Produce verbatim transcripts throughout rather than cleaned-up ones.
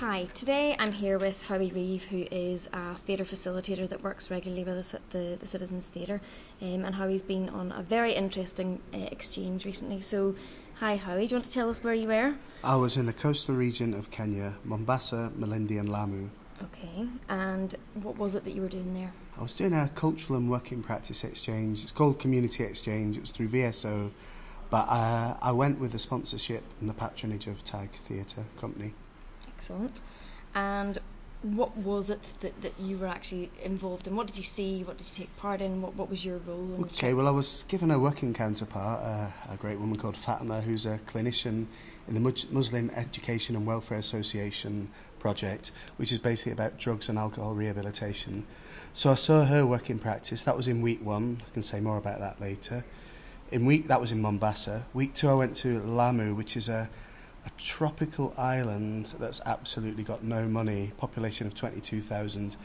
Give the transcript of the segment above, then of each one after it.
Hi, today I'm here with Howie Reeve, who is a theatre facilitator that works regularly with us at the, the Citizens Theatre, um, and Howie's been on a very interesting uh, exchange recently. So, hi Howie, do you want to tell us where you were? I was in the coastal region of Kenya, Mombasa, Malindi and Lamu. Okay, and what was it that you were doing there? I was doing a cultural and working practice exchange. It's called Community Exchange. It was through V S O, but uh, I went with the sponsorship and the patronage of TAG Theatre Company. Excellent. And what was it that, that you were actually involved in? What did you see? What did you take part in? What, what was your role in the Okay, trip? well, I was given a working counterpart, uh, a great woman called Fatima, who's a clinician in the Muslim Education and Welfare Association project, which is basically about drugs and alcohol rehabilitation. So I saw her work in practice. That was in week one. I can say more about that later. In week that was in Mombasa. Week two, I went to Lamu, which is a a tropical island that's absolutely got no money, population of twenty-two thousand.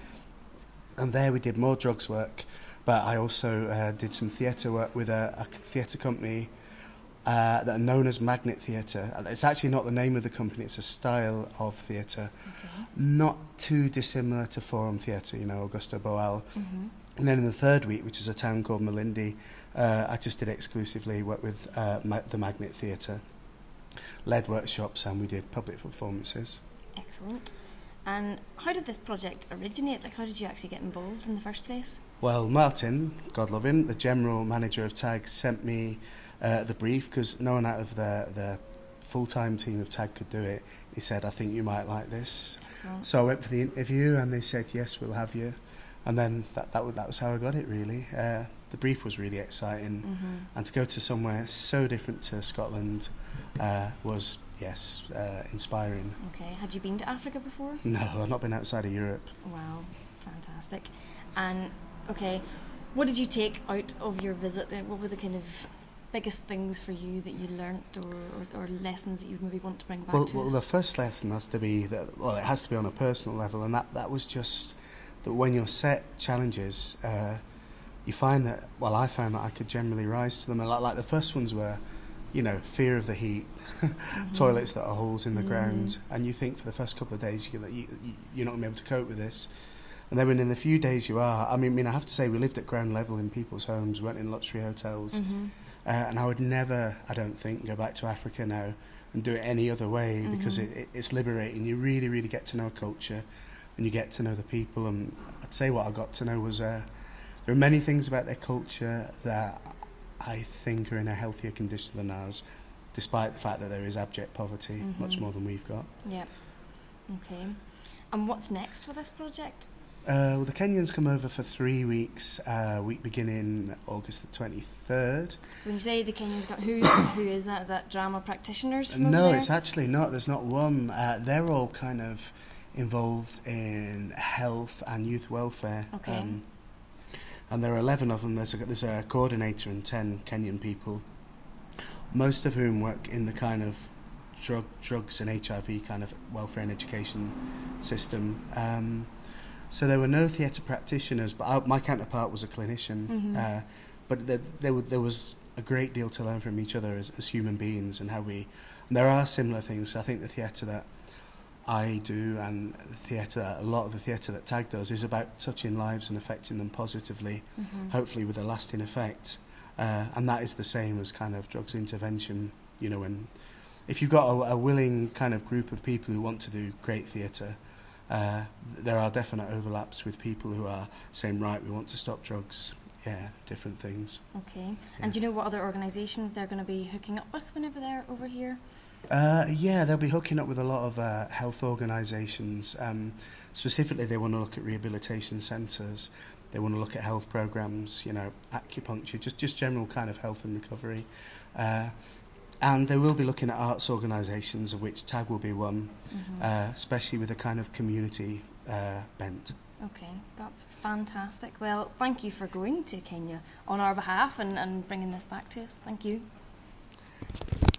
And there we did more drugs work, but I also uh, did some theatre work with a, a theatre company uh, that are known as Magnet Theatre. It's actually not the name of the company, it's a style of theatre. Okay. Not too dissimilar to Forum Theatre, you know, Augusto Boal. Mm-hmm. And then in the third week, which is a town called Malindi, uh, I just did exclusively work with uh, ma- the Magnet Theatre. Led workshops and we did public performances. Excellent. And how did this project originate? Like, how did you actually get involved in the first place? Well, Martin, God love him, the general manager of TAG, sent me uh, the brief because no one out of the, the full-time team of TAG could do it. He said, I think you might like this. Excellent. So I went for the interview and they said, yes, we'll have you. And then that, that, that was how I got it, really. Uh, the brief was really exciting. Mm-hmm. And to go to somewhere so different to Scotland uh, was, yes, uh, inspiring. Okay. Had you been to Africa before? No, I've not been outside of Europe. Wow, fantastic. And, okay, what did you take out of your visit? What were the kind of biggest things for you that you learnt, or, or, or lessons that you maybe want to bring back Well, to well us? the first lesson has to be that, well, it has to be on a personal level, and that, that was just that when you're set challenges, uh, you find that, well, I found that I could generally rise to them. And like, like the first ones were, you know, fear of the heat, mm-hmm. toilets that are holes in the mm-hmm. ground, and you think for the first couple of days you, you, you, you're not going to be able to cope with this. And then within a few days you are. I mean, I mean, I have to say, we lived at ground level in people's homes, we went in luxury hotels, mm-hmm. uh, and I would never, I don't think, go back to Africa now and do it any other way, mm-hmm. because it, it, it's liberating. You really, really get to know a culture, and you get to know the people. And I'd say what I got to know was uh, there are many things about their culture that I think are in a healthier condition than ours, despite the fact that there is abject poverty, mm-hmm. much more than we've got. Yeah. Okay. And what's next for this project? Uh, well, the Kenyans come over for three weeks, uh, week beginning August the twenty-third. So when you say the Kenyans got, who who is that? Is that drama practitioners from No, over there? It's actually not. There's not one. Uh, they're all kind of involved in health and youth welfare. Okay. Um, and there are eleven of them. There's a, there's a coordinator and ten Kenyan people, most of whom work in the kind of drug, drugs and H I V kind of welfare and education system. Um, so there were no theatre practitioners, but I, my counterpart was a clinician. Mm-hmm. Uh, but there, there, there was a great deal to learn from each other as, as human beings, and how we. And there are similar things. So I think the theatre that I do, and the theatre, a lot of the theatre that TAG does, is about touching lives and affecting them positively, mm-hmm. hopefully with a lasting effect. Uh, and that is the same as kind of drugs intervention. You know, when if you've got a, a willing kind of group of people who want to do great theatre, uh, there are definite overlaps with people who are saying, right, we want to stop drugs. Yeah, different things. Okay. Yeah. And do you know what other organisations they're going to be hooking up with whenever they're over here? Uh, yeah, they'll be hooking up with a lot of uh, health organisations. Um, specifically, they want to look at rehabilitation centres. They want to look at health programmes, you know, acupuncture, just, just general kind of health and recovery. Uh, and they will be looking at arts organisations, of which TAG will be one, mm-hmm. uh, especially with a kind of community uh, bent. Okay, that's fantastic. Well, thank you for going to Kenya on our behalf and, and bringing this back to us. Thank you.